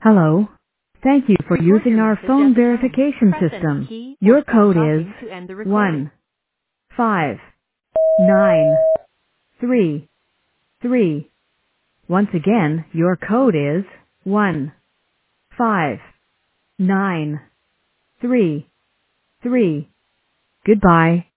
Hello. Thank you for Record using your our message phone at the tone. verification Press any system. key or Your stop code is talking to end the recording. 15933. Once again, your code is 15933. Goodbye.